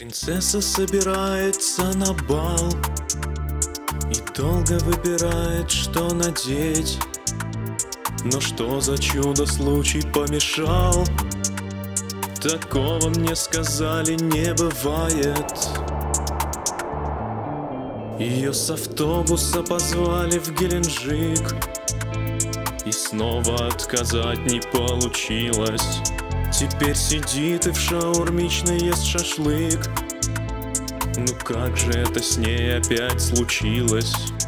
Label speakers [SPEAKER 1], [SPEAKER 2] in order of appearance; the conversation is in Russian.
[SPEAKER 1] Принцесса собирается на бал и долго выбирает, что надеть. Но что за чудо случай помешал? Такого мне сказали не бывает. Ее с автобуса позвали в Геленджик, и снова отказать не получилось. Теперь сидит и в шаурмичной ест шашлык. Ну как же это с ней опять случилось?